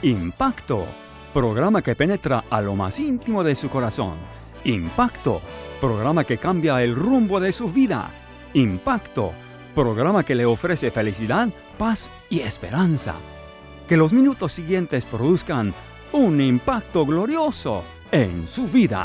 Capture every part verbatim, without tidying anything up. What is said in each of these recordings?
Impacto, programa que penetra a lo más íntimo de su corazón. Impacto, programa que cambia el rumbo de su vida. Impacto, programa que le ofrece felicidad, paz y esperanza. Que los minutos siguientes produzcan un impacto glorioso en su vida.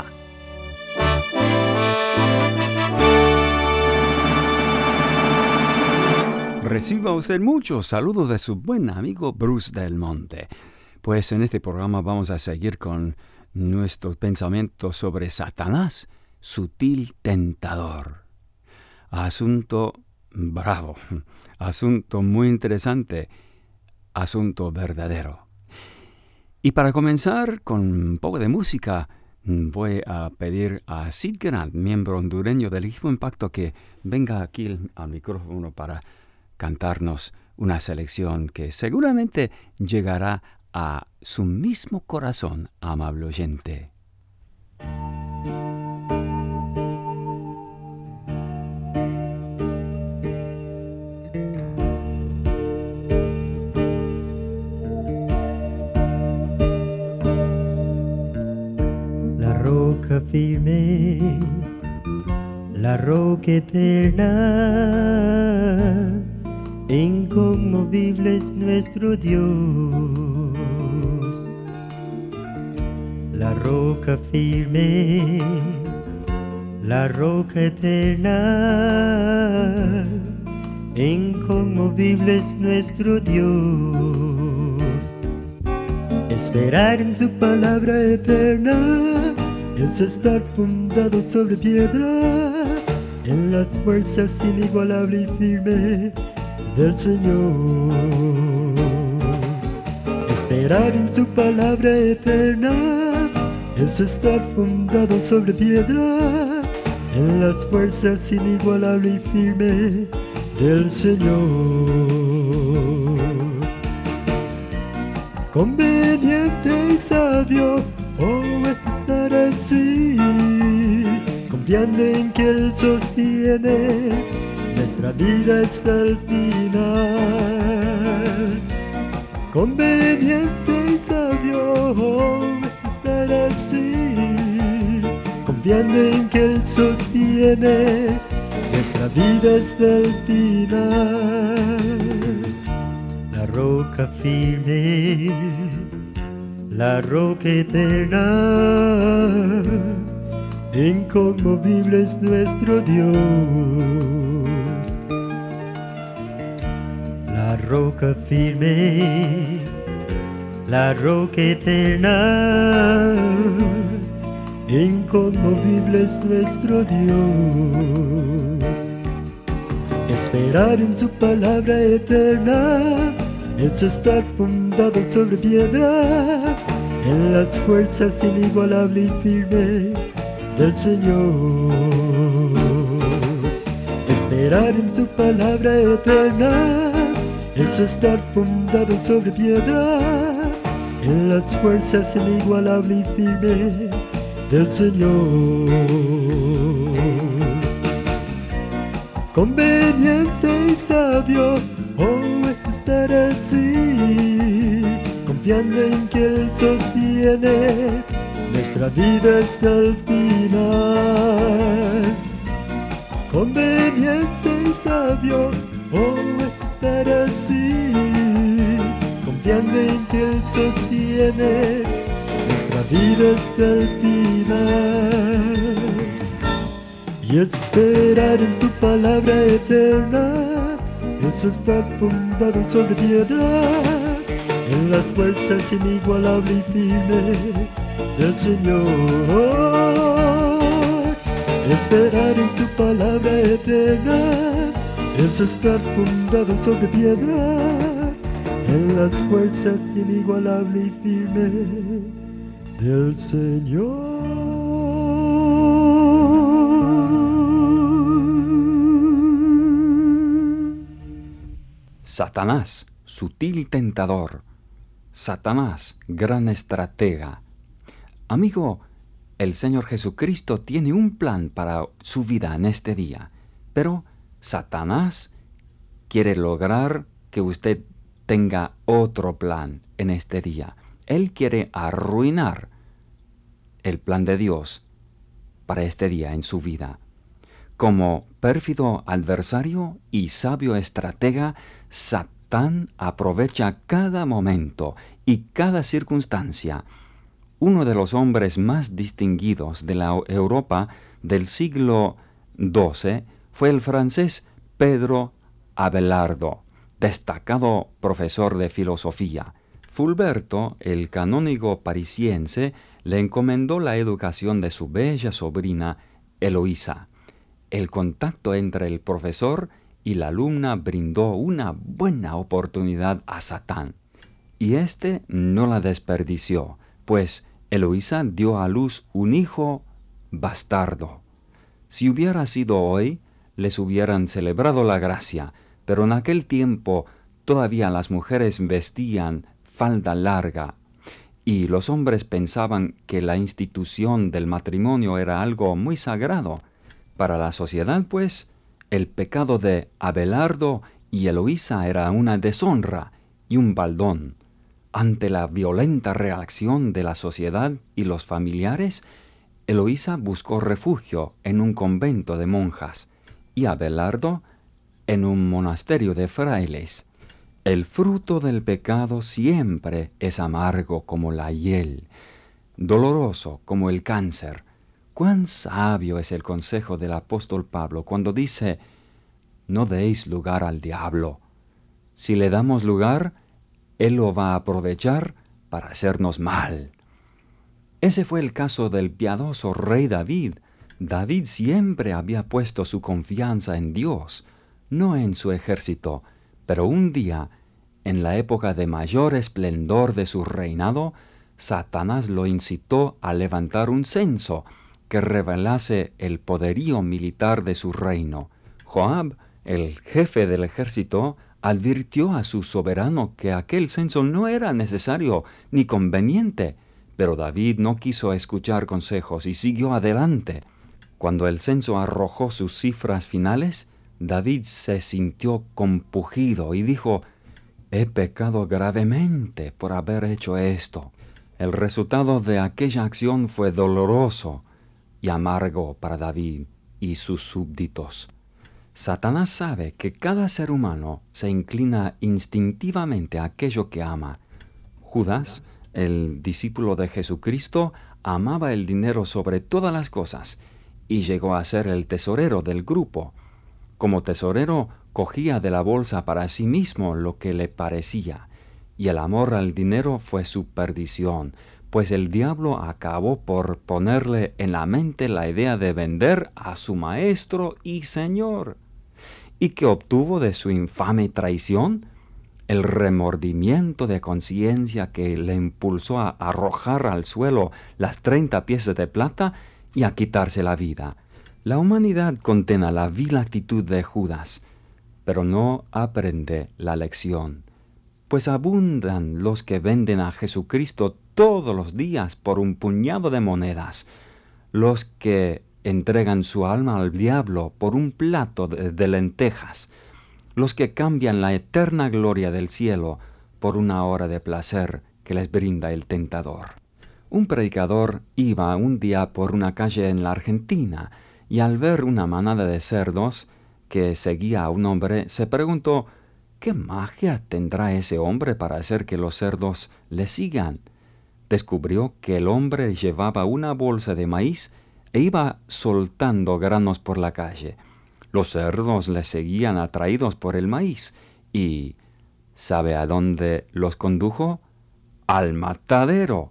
Reciba usted muchos saludos de su buen amigo Bruce Del Monte. Pues en este programa vamos a seguir con nuestros pensamientos sobre Satanás, sutil tentador. Asunto bravo, asunto muy interesante, asunto verdadero. Y para comenzar con un poco de música, voy a pedir a Sid Grant, miembro hondureño del equipo Impacto, que venga aquí al micrófono para cantarnos una selección que seguramente llegará a su mismo corazón, amable oyente. La roca firme, la roca eterna, inconmovible es nuestro Dios. La roca firme, la roca eterna, inconmovible es nuestro Dios. Esperar en tu palabra eterna es estar fundado sobre piedra, en las fuerzas inigualable y firme del Señor. Esperar en su palabra eterna es estar fundado sobre piedra, en las fuerzas inigualable y firme del Señor. Conveniente y sabio, oh, estar así, confiando en que Él sostiene nuestra vida hasta el final. Conveniente y sabio estar así, confiando en que Él sostiene nuestra vida hasta el final. La roca firme, la roca eterna, inconmovible es nuestro Dios. La roca firme, la roca eterna, inconmovible es nuestro Dios. Esperar en su palabra eterna es estar fundado sobre piedra, en las fuerzas inigualable y firme del Señor. Esperar en su palabra eterna es estar fundado sobre piedra, en las fuerzas inigualable y firme del Señor. Conveniente y sabio, oh, estar así, confiando en que Él sostiene nuestra vida hasta el final. Conveniente y sabio, oh, estar así, confiando en que Él sostiene nuestra vida hasta el final. Y esperar en su palabra eterna es estar fundado sobre piedra, en las fuerzas inigualable y firme del Señor. Esperar en su palabra eterna es estar fundado sobre piedras, en las fuerzas inigualable y firme del Señor. Satanás, sutil tentador. Satanás, gran estratega. Amigo, el Señor Jesucristo tiene un plan para su vida en este día, pero Satanás quiere lograr que usted tenga otro plan en este día. él quiere arruinar el plan de Dios para este día en su vida. Como pérfido adversario y sabio estratega, Satán aprovecha cada momento y cada circunstancia. Uno de los hombres más distinguidos de la Europa del siglo doce fue el francés Pedro Abelardo, destacado profesor de filosofía. Fulberto, el canónigo parisiense, le encomendó la educación de su bella sobrina Eloísa. El contacto entre el profesor y la alumna brindó una buena oportunidad a Satán, y éste no la desperdició, pues Eloísa dio a luz un hijo bastardo. Si hubiera sido hoy, les hubieran celebrado la gracia, pero en aquel tiempo todavía las mujeres vestían falda larga, y los hombres pensaban que la institución del matrimonio era algo muy sagrado. Para la sociedad, pues, el pecado de Abelardo y Eloísa era una deshonra y un baldón. Ante la violenta reacción de la sociedad y los familiares, Eloísa buscó refugio en un convento de monjas y Abelardo en un monasterio de frailes. El fruto del pecado siempre es amargo como la hiel, doloroso como el cáncer. Cuán sabio es el consejo del apóstol Pablo cuando dice: no deis lugar al diablo. Si le damos lugar, él lo va a aprovechar para hacernos mal. Ese fue el caso del piadoso rey David. David siempre había puesto su confianza en Dios, no en su ejército, pero un día, en la época de mayor esplendor de su reinado, Satanás lo incitó a levantar un censo que revelase el poderío militar de su reino. Joab, el jefe del ejército, advirtió a su soberano que aquel censo no era necesario ni conveniente, pero David no quiso escuchar consejos y siguió adelante. Cuando el censo arrojó sus cifras finales, David se sintió compungido y dijo: he pecado gravemente por haber hecho esto. El resultado de aquella acción fue doloroso y amargo para David y sus súbditos. Satanás sabe que cada ser humano se inclina instintivamente a aquello que ama. Judas, el discípulo de Jesucristo, amaba el dinero sobre todas las cosas y llegó a ser el tesorero del grupo. Como tesorero, cogía de la bolsa para sí mismo lo que le parecía, y el amor al dinero fue su perdición, pues el diablo acabó por ponerle en la mente la idea de vender a su maestro y señor. ¿Y qué obtuvo de su infame traición? El remordimiento de conciencia que le impulsó a arrojar al suelo las treinta piezas de plata y a quitarse la vida. La humanidad condena la vil actitud de Judas, pero no aprende la lección, pues abundan los que venden a Jesucristo todos los días por un puñado de monedas, los que entregan su alma al diablo por un plato de, de lentejas, los que cambian la eterna gloria del cielo por una hora de placer que les brinda el tentador. Un predicador iba un día por una calle en la Argentina y al ver una manada de cerdos que seguía a un hombre, se preguntó: ¿qué magia tendrá ese hombre para hacer que los cerdos le sigan? Descubrió que el hombre llevaba una bolsa de maíz e iba soltando granos por la calle. Los cerdos le seguían atraídos por el maíz y ¿sabe a dónde los condujo? ¡Al matadero!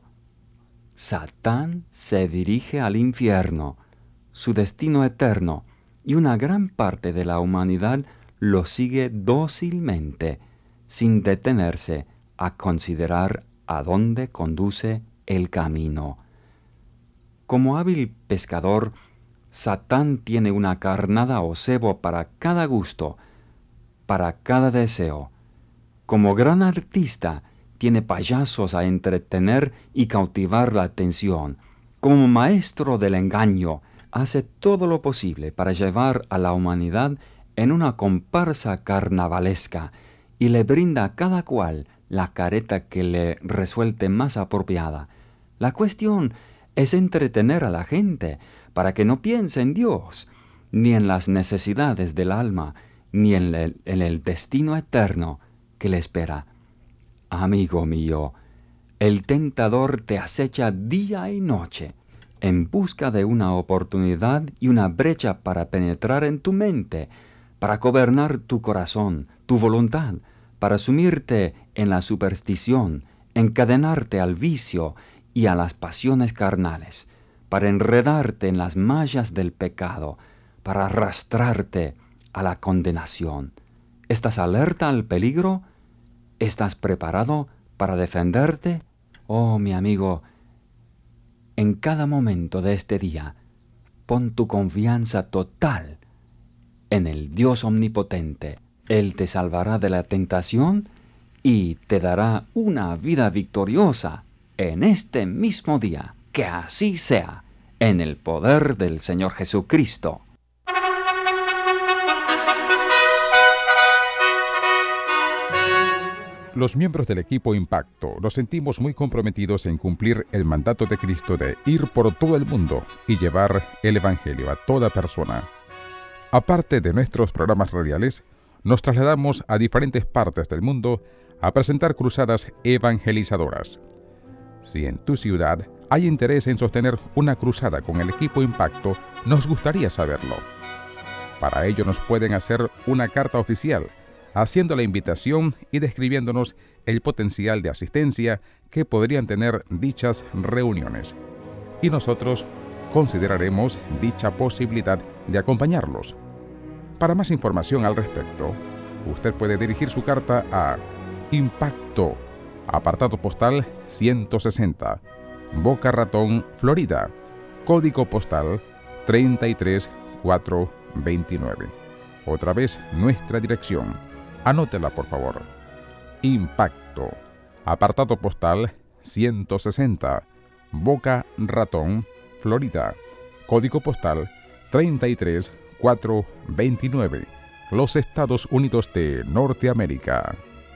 Satán se dirige al infierno, su destino eterno, y una gran parte de la humanidad lo sigue dócilmente, sin detenerse a considerar a dónde conduce el camino. Como hábil pescador, Satán tiene una carnada o cebo para cada gusto, para cada deseo. Como gran artista, tiene payasos a entretener y cautivar la atención. Como maestro del engaño, hace todo lo posible para llevar a la humanidad en una comparsa carnavalesca y le brinda a cada cual la careta que le resulte más apropiada. La cuestión es entretener a la gente para que no piense en Dios, ni en las necesidades del alma, ni en el, en el destino eterno que le espera. Amigo mío, el tentador te acecha día y noche en busca de una oportunidad y una brecha para penetrar en tu mente, para gobernar tu corazón, tu voluntad, para sumirte en la superstición, encadenarte al vicio y a las pasiones carnales, para enredarte en las mallas del pecado, para arrastrarte a la condenación. ¿Estás alerta al peligro? ¿Estás preparado para defenderte? Oh, mi amigo, en cada momento de este día, pon tu confianza total en el Dios omnipotente. Él te salvará de la tentación y te dará una vida victoriosa en este mismo día. Que así sea, en el poder del Señor Jesucristo. Los miembros del equipo Impacto nos sentimos muy comprometidos en cumplir el mandato de Cristo de ir por todo el mundo y llevar el Evangelio a toda persona. Aparte de nuestros programas radiales, nos trasladamos a diferentes partes del mundo a presentar cruzadas evangelizadoras. Si en tu ciudad hay interés en sostener una cruzada con el equipo Impacto, nos gustaría saberlo. Para ello nos pueden hacer una carta oficial, haciendo la invitación y describiéndonos el potencial de asistencia que podrían tener dichas reuniones. Y nosotros consideraremos dicha posibilidad de acompañarlos. Para más información al respecto, usted puede dirigir su carta a Impacto, apartado postal ciento sesenta, Boca Ratón, Florida, código postal treinta y tres mil cuatrocientos veintinueve. Otra vez nuestra dirección. Anótela, por favor. Impacto, apartado postal ciento sesenta, Boca Ratón, Florida, código postal treinta y tres mil cuatrocientos veintinueve, los Estados Unidos de Norteamérica.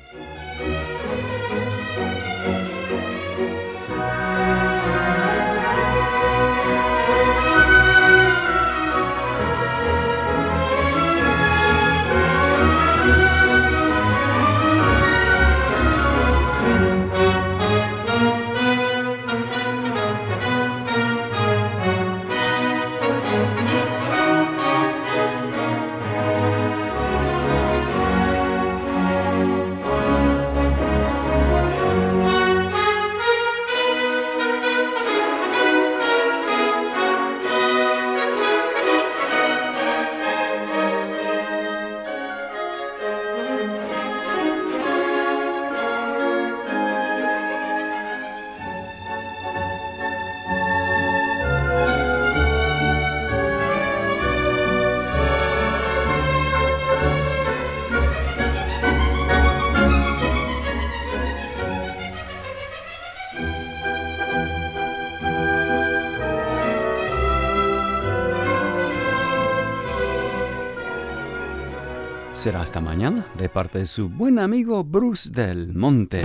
Será hasta mañana de parte de su buen amigo Bruce Del Monte.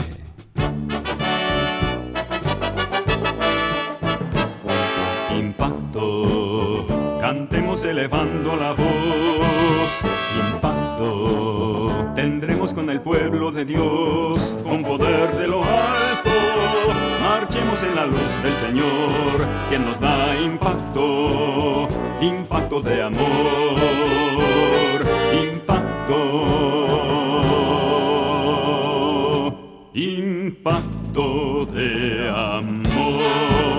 Impacto, cantemos elevando la voz. Impacto, tendremos con el pueblo de Dios, con poder de lo alto. Marchemos en la luz del Señor, quien nos da impacto, impacto de amor. Impacto, impacto de amor.